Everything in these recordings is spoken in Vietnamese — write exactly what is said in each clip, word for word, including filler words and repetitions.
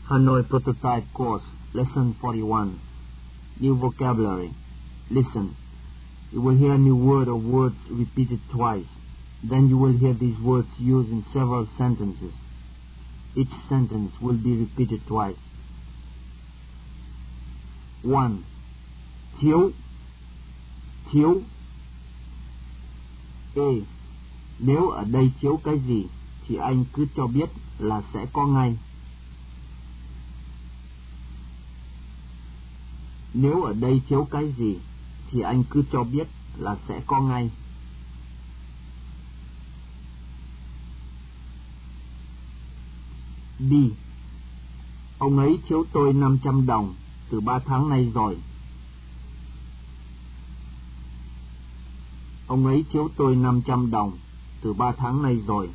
Hanoi Prototype Course, Lesson forty-one. New vocabulary. Listen. You will hear a new word or words repeated twice. Then you will hear these words used in several sentences. Each sentence will be repeated twice. one. Thiếu. Thiếu. A. Nếu ở đây thiếu cái gì thì anh cứ cho biết là sẽ có ngay. Nếu ở đây thiếu cái gì thì anh cứ cho biết là sẽ có ngay. B. Ông ấy thiếu tôi năm trăm đồng từ ba tháng nay rồi. Ông ấy thiếu tôi năm trăm đồng từ ba tháng nay rồi.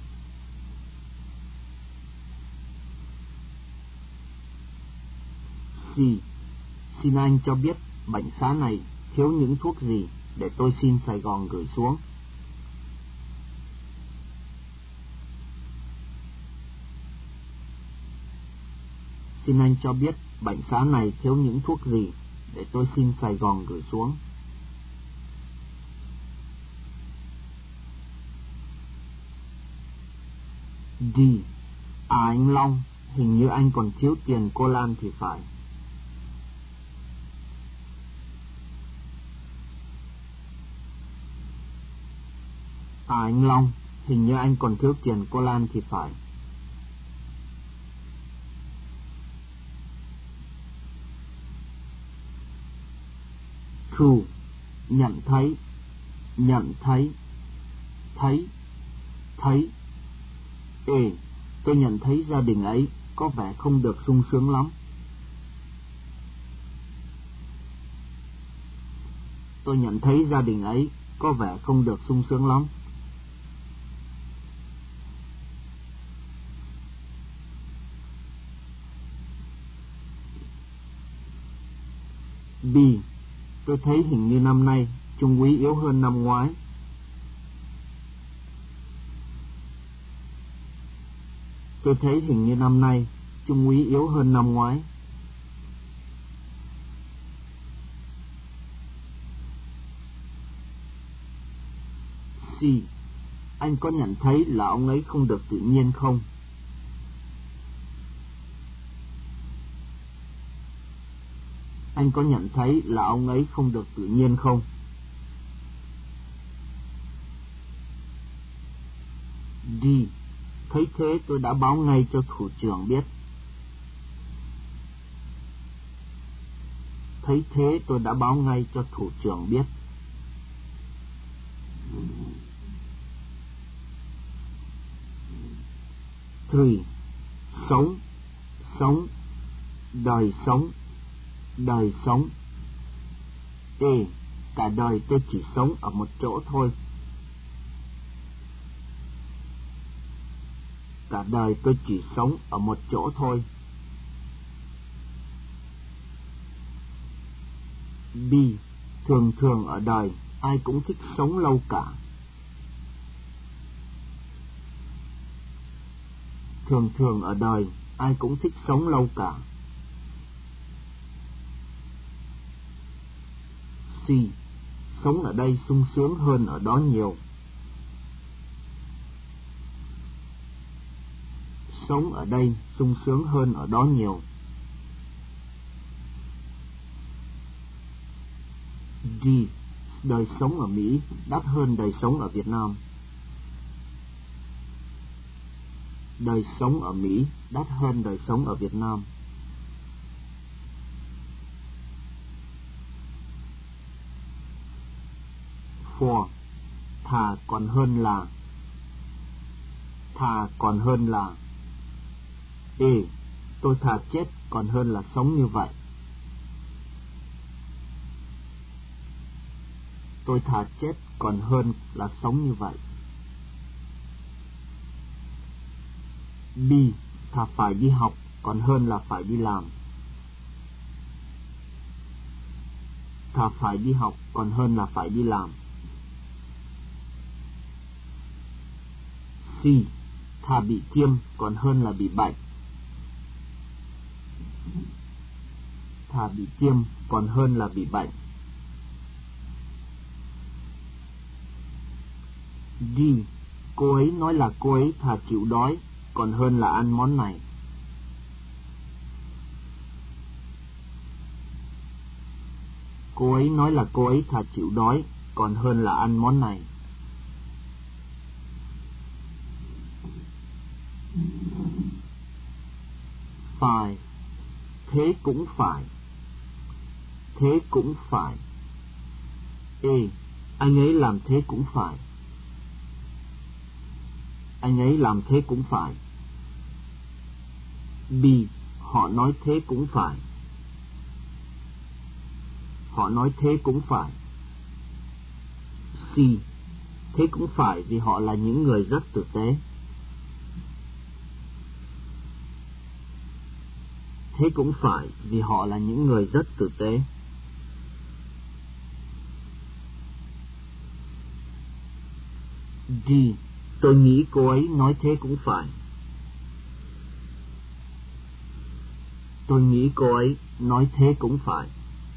C. Xin anh cho biết bệnh xá này thiếu những thuốc gì để tôi xin Sài Gòn gửi xuống. Xin anh cho biết bệnh xá này thiếu những thuốc gì để tôi xin Sài Gòn gửi xuống. D. À anh Long, hình như anh còn thiếu tiền cô Lan thì phải. À anh Long, hình như anh còn thiếu tiền cô Lan thì phải. True. Nhận thấy. Nhận thấy. Thấy. Thấy. A. Tôi nhận thấy gia đình ấy có vẻ không được sung sướng lắm. Tôi nhận thấy gia đình ấy có vẻ không được sung sướng lắm. B. Tôi thấy hình như năm nay Trung úy yếu hơn năm ngoái. Tôi thấy hình như năm nay Trung úy yếu hơn năm ngoái. C. Anh có nhận thấy là ông ấy không được tự nhiên không? Anh có nhận thấy là ông ấy không được tự nhiên không? D. Thấy thế tôi đã báo ngay cho thủ trưởng biết. Thấy thế tôi đã báo ngay cho thủ trưởng biết. Three. Sống. Sống. Đời sống. Đời sống. A. Cả đời tôi chỉ sống ở một chỗ thôi. Cả đời tôi chỉ sống ở một chỗ thôi. B. Thường thường ở đời ai cũng thích sống lâu cả. Thường thường ở đời ai cũng thích sống lâu cả. C. Sống ở đây sung sướng hơn ở đó nhiều. Sống ở đây sung sướng hơn ở đó nhiều. D. Đời sống ở Mỹ đắt hơn đời sống ở Việt Nam. Đời sống ở Mỹ đắt hơn đời sống ở Việt Nam. Four. Thà còn hơn là. Thà còn hơn là. A. Tôi thà chết còn hơn là sống như vậy. Tôi thà chết còn hơn là sống như vậy. B. Thà phải đi học còn hơn là phải đi làm. Thà phải đi học còn hơn là phải đi làm. C. Thà bị tiêm còn hơn là bị bệnh. thà bị tiêm còn hơn là bị bệnh. D. Cô ấy nói là cô ấy thà chịu đói còn hơn là ăn món này. Cô ấy nói là cô ấy thà chịu đói còn hơn là ăn món này. Five. Thế cũng phải. Thế cũng phải. A. Anh ấy làm thế cũng phải. Anh ấy làm thế cũng phải. B. Họ nói thế cũng phải. Họ nói thế cũng phải. C. Thế cũng phải vì họ là những người rất tử tế. Thế cũng phải vì họ là những người rất tử tế. D. Tôi nghĩ cô ấy nói thế cũng phải. Tôi nghĩ cô ấy nói thế cũng phải.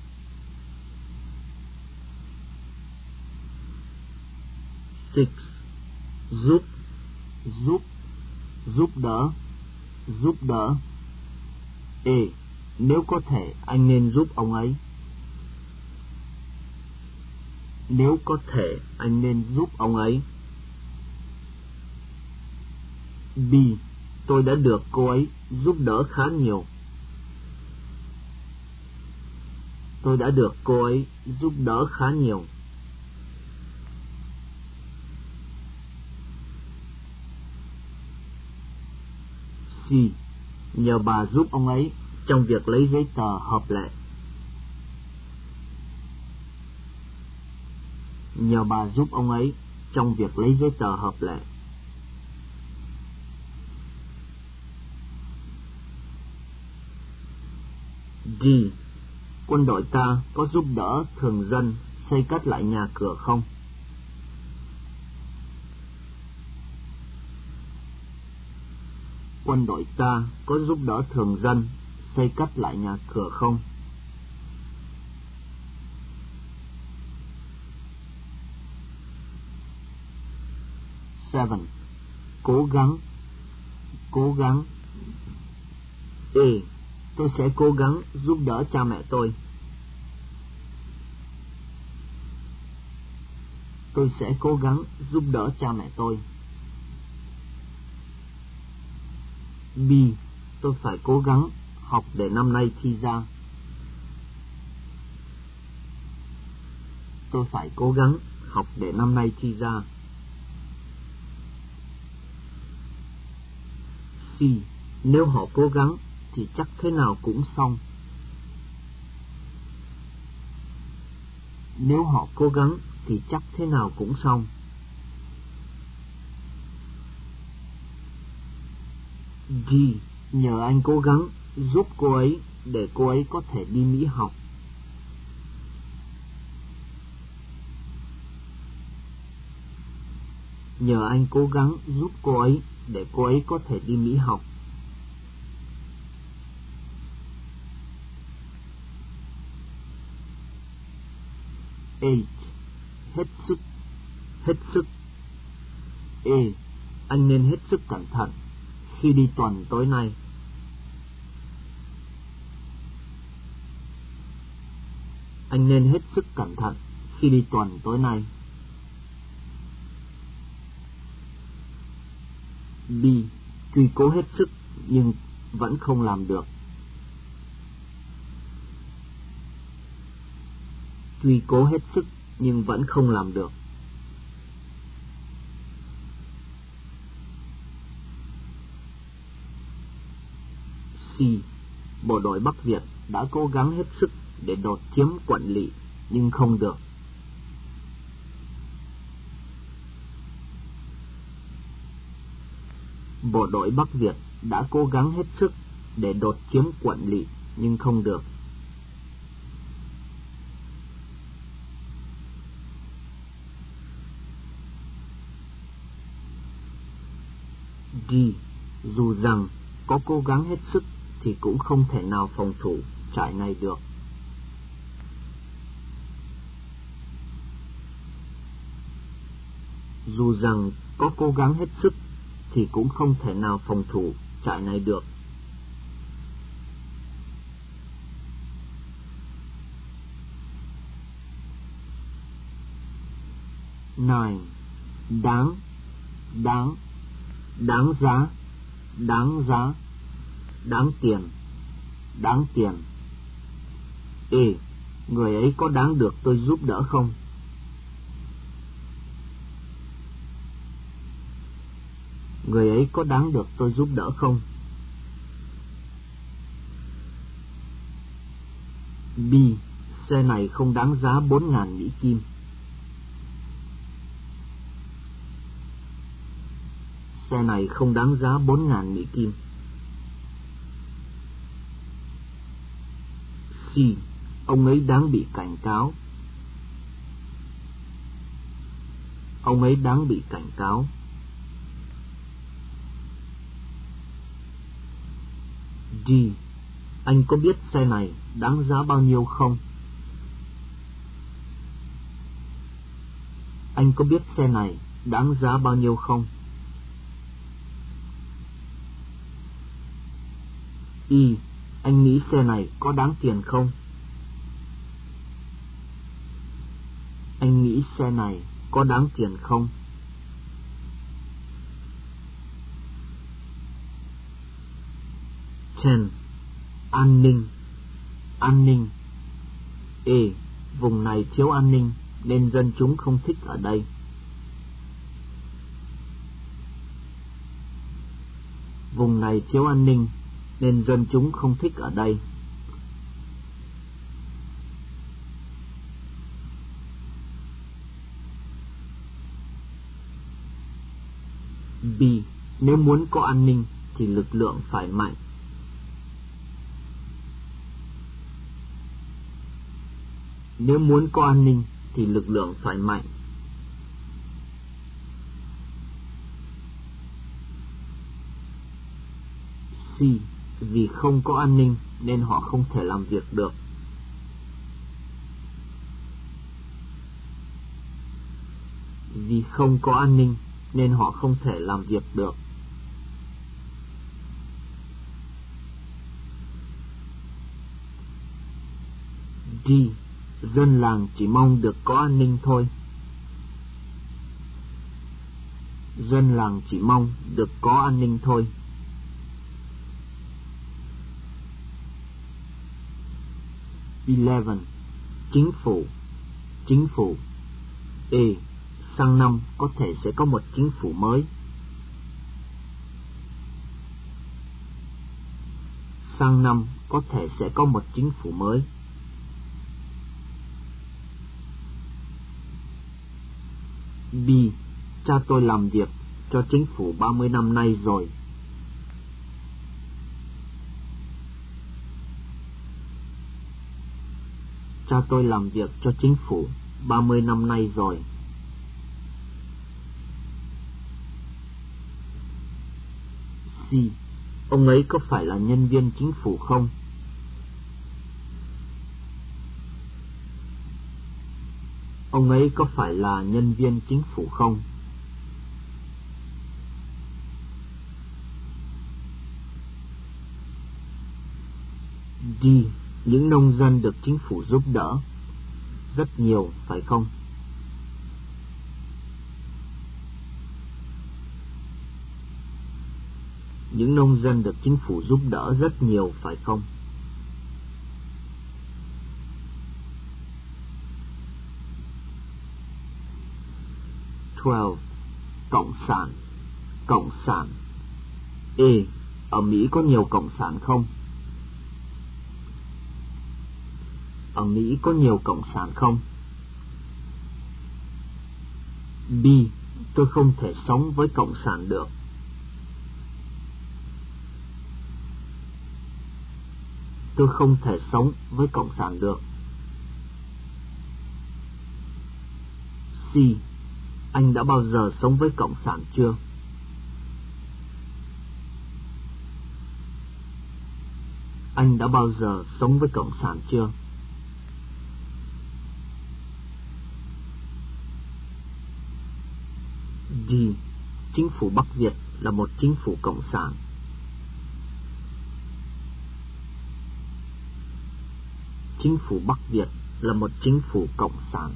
Six. Giúp. Giúp. Giúp đỡ. Giúp đỡ. A. Nếu có thể anh nên giúp ông ấy. Nếu có thể anh nên giúp ông ấy. B. Tôi đã được cô ấy giúp đỡ khá nhiều. Tôi đã được cô ấy giúp đỡ khá nhiều. C. Nhờ bà giúp ông ấy trong việc lấy giấy tờ hợp lệ. Nhờ bà giúp ông ấy trong việc lấy giấy tờ hợp lệ. D. Quân đội ta có giúp đỡ thường dân xây cất lại nhà cửa không? Quân đội ta có giúp đỡ thường dân xây cất lại nhà cửa không? Seven. Cố gắng. Cố gắng. A. Tôi sẽ cố gắng giúp đỡ cha mẹ tôi. Tôi sẽ cố gắng giúp đỡ cha mẹ tôi. B. Tôi phải cố gắng học để năm nay thi ra. Tôi phải cố gắng học để năm nay thi ra. C. Nếu họ cố gắng thì chắc thế nào cũng xong. Nếu họ cố gắng thì chắc thế nào cũng xong. G. Nhờ anh cố gắng giúp cô ấy để cô ấy có thể đi Mỹ học. Nhờ anh cố gắng giúp cô ấy để cô ấy có thể đi Mỹ học. Eight. Hết sức. Hết sức. A. Anh nên hết sức cẩn thận khi đi tuần tối nay. Anh nên hết sức cẩn thận khi đi tuần tối nay. B. Tuy cố hết sức nhưng vẫn không làm được. Tuy cố hết sức nhưng vẫn không làm được. C. Bộ đội Bắc Việt đã cố gắng hết sức để đột chiếm quận lỵ nhưng không được. Bộ đội Bắc Việt đã cố gắng hết sức để đột chiếm quận lỵ nhưng không được. D. Dù rằng có cố gắng hết sức thì cũng không thể nào phòng thủ trại này được. Dù rằng có cố gắng hết sức thì cũng không thể nào phòng thủ trại này được. Nine. Đáng, đáng, đáng giá, đáng giá, đáng tiền, đáng tiền. Ê, người ấy có đáng được tôi giúp đỡ không? Người ấy có đáng được tôi giúp đỡ không? B. Xe này không đáng giá bốn ngàn Mỹ Kim. Xe này không đáng giá bốn ngàn Mỹ Kim. C. Ông ấy đáng bị cảnh cáo. Ông ấy đáng bị cảnh cáo. D. Anh có biết xe này đáng giá bao nhiêu không? Anh có biết xe này đáng giá bao nhiêu không? Y. Anh nghĩ xe này có đáng tiền không? Anh nghĩ xe này có đáng tiền không? Ten. An ninh, an ninh. Ê, vùng này thiếu an ninh nên dân chúng không thích ở đây. Vùng này thiếu an ninh nên dân chúng không thích ở đây. B. Nếu muốn có an ninh thì lực lượng phải mạnh. Nếu muốn có an ninh thì lực lượng phải mạnh. C. Vì không có an ninh nên họ không thể làm việc được. Vì không có an ninh nên họ không thể làm việc được. D. Dân làng chỉ mong được có an ninh thôi. Dân làng chỉ mong được có an ninh thôi. Eleven. Chính phủ, chính phủ. Ê, sang năm có thể sẽ có một chính phủ mới. Sang năm có thể sẽ có một chính phủ mới. B. Cha tôi làm việc cho chính phủ ba mươi năm nay rồi. Cha tôi làm việc cho chính phủ ba mươi năm nay rồi. C. Ông ấy có phải là nhân viên chính phủ không? Ông ấy có phải là nhân viên chính phủ không? D. Những nông dân được chính phủ giúp đỡ rất nhiều, phải không? Những nông dân được chính phủ giúp đỡ rất nhiều, phải không? Twelve. Cộng sản, cộng sản. Ê, ở Mỹ có nhiều cộng sản không? Ở Mỹ có nhiều cộng sản không? B. Tôi không thể sống với cộng sản được. Tôi không thể sống với cộng sản được. C. Anh đã bao giờ sống với cộng sản chưa? Anh đã bao giờ sống với cộng sản chưa? D. Chính phủ Bắc Việt là một chính phủ cộng sản. Chính phủ Bắc Việt là một chính phủ cộng sản.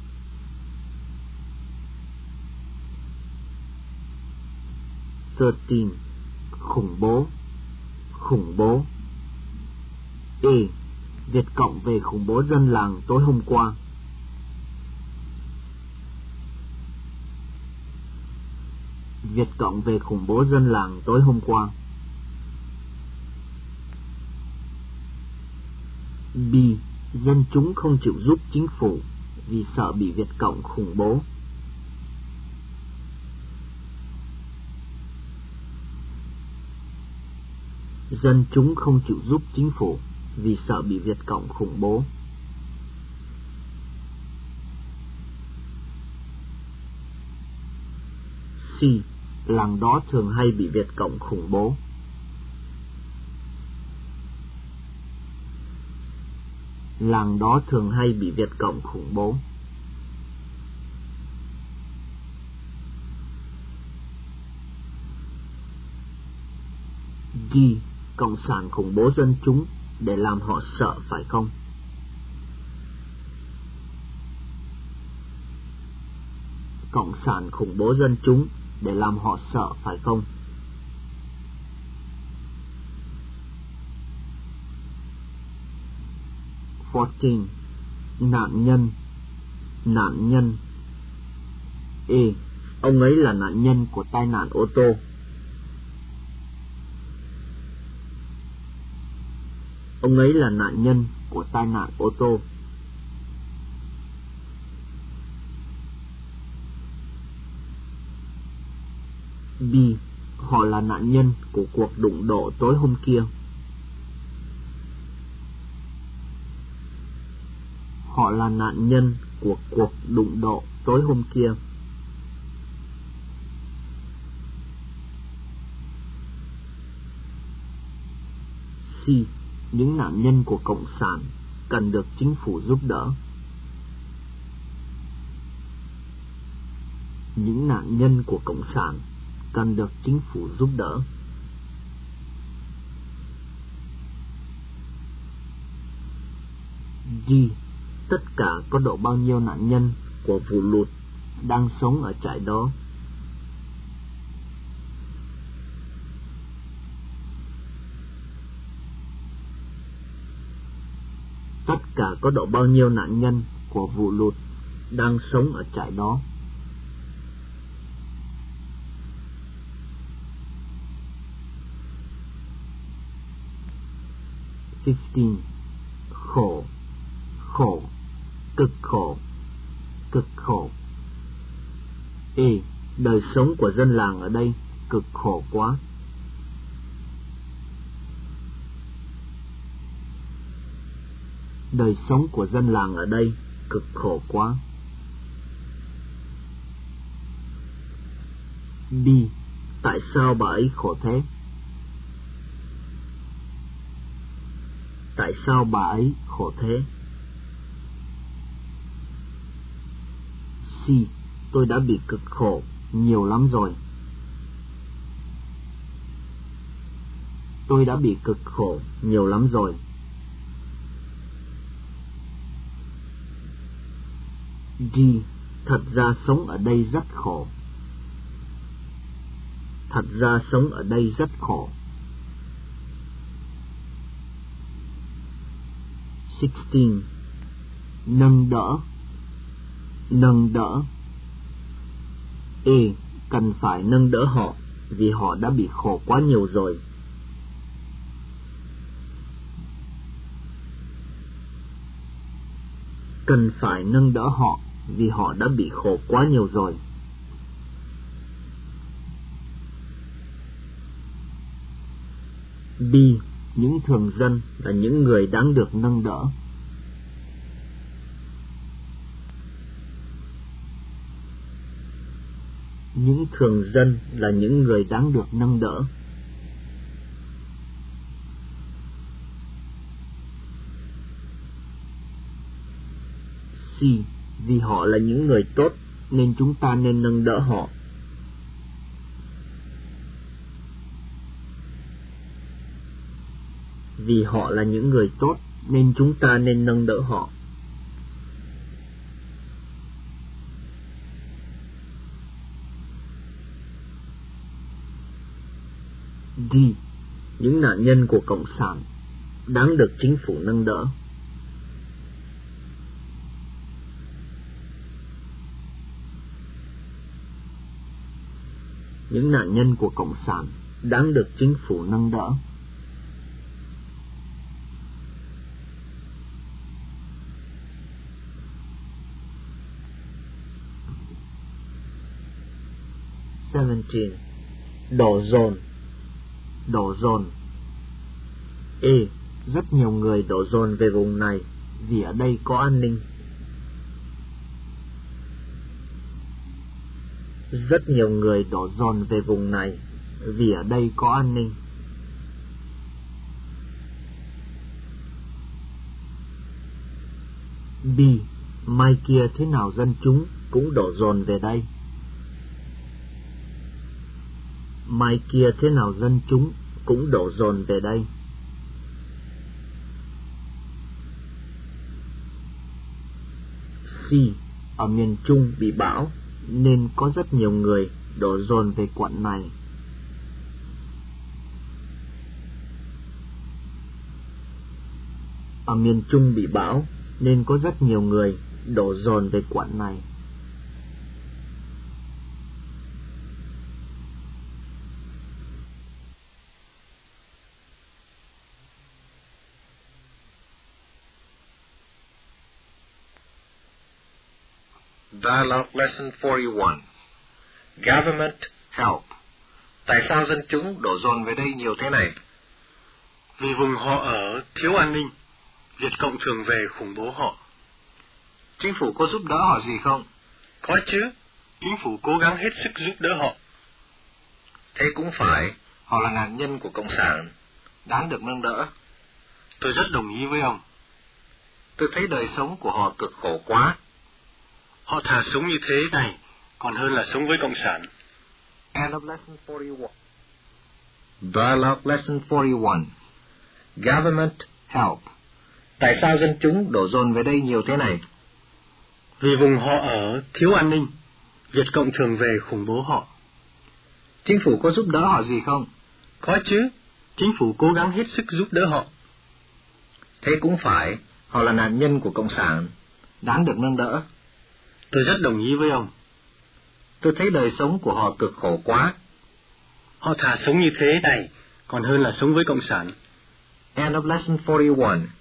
thirteen. Khủng bố. Khủng bố. A. Việt Cộng về khủng bố dân làng tối hôm qua. Việt Cộng về khủng bố dân làng tối hôm qua. B. Dân chúng không chịu giúp chính phủ vì sợ bị Việt Cộng khủng bố. Dân chúng không chịu giúp chính phủ vì sợ bị Việt Cộng khủng bố. C. Làng đó thường hay bị Việt Cộng khủng bố. Làng đó thường hay bị Việt Cộng khủng bố. D. Cộng sản khủng bố dân chúng để làm họ sợ phải không? Cộng sản khủng bố dân chúng để làm họ sợ phải không? fourteen. Nạn nhân. Nạn nhân. A. Ông ấy là nạn nhân của tai nạn ô tô. Ông ấy là nạn nhân của tai nạn ô tô. B. Họ là nạn nhân của cuộc đụng độ tối hôm kia. Họ là nạn nhân của cuộc đụng độ tối hôm kia. C. Những nạn nhân của Cộng sản cần được chính phủ giúp đỡ. Những nạn nhân của Cộng sản cần được chính phủ giúp đỡ. D. Tất cả có độ bao nhiêu nạn nhân của vụ lụt đang sống ở trại đó? Tất cả có độ bao nhiêu nạn nhân của vụ lụt đang sống ở trại đó? fifteen. Khổ. Khổ. Cực khổ. Cực khổ. A. Đời sống của dân làng ở đây cực khổ quá. Đời sống của dân làng ở đây cực khổ quá. B. Tại sao bà ấy khổ thế? Tại sao bà ấy khổ thế? C. Tôi đã bị cực khổ nhiều lắm rồi. Tôi đã bị cực khổ nhiều lắm rồi. D. Thật ra sống ở đây rất khổ. Thật ra sống ở đây rất khổ. sixteen. Nâng đỡ. Nâng đỡ. A. Cần phải nâng đỡ họ vì họ đã bị khổ quá nhiều rồi. Cần phải nâng đỡ họ vì họ đã bị khổ quá nhiều rồi. B. Những thường dân là những người đáng được nâng đỡ. Những thường dân là những người đáng được nâng đỡ. C. Vì họ là những người tốt nên chúng ta nên nâng đỡ họ. Vì họ là những người tốt, nên chúng ta nên nâng đỡ họ. D. Những nạn nhân của Cộng sản đáng được chính phủ nâng đỡ. Những nạn nhân của Cộng sản đáng được chính phủ nâng đỡ. seventeen. Đổ dồn. Đổ dồn. E. Rất nhiều người đổ dồn về vùng này vì ở đây có an ninh. Rất nhiều người đổ dồn về vùng này vì ở đây có an ninh. B. Mai kia thế nào dân chúng cũng đổ dồn về đây. Mai kia thế nào dân chúng cũng đổ dồn về đây. C. Ở miền Trung bị bão nên có rất nhiều người đổ dồn về quận này. Ở miền Trung bị bão nên có rất nhiều người đổ dồn về quận này. Dialogue Lesson forty-one. Government help. Tại sao dân chúng đổ dồn về đây nhiều thế này? Vì vùng họ ở thiếu an ninh, Việt Cộng thường về khủng bố họ. Chính phủ có giúp đỡ họ gì không? Có chứ, chính phủ cố gắng hết sức giúp đỡ họ. Thế cũng phải, họ là nạn nhân của Cộng sản, đáng được nâng đỡ. Tôi rất đồng ý với ông. Tôi thấy đời sống của họ cực khổ quá. Họ thà sống như thế này, còn hơn là sống với Cộng sản. End of lesson forty-one. Dialogue lesson forty-one. Government help. Tại sao dân chúng đổ dồn về đây nhiều thế này? Vì vùng họ ở thiếu an ninh, Việt Cộng thường về khủng bố họ. Chính phủ có giúp đỡ họ gì không? Có chứ, chính phủ cố gắng hết sức giúp đỡ họ. Thế cũng phải, họ là nạn nhân của Cộng sản, đáng được nâng đỡ. Tôi rất đồng ý với ông. Tôi thấy đời sống của họ cực khổ quá. Họ thà sống như thế này, còn hơn là sống với Cộng sản. End of lesson forty-one.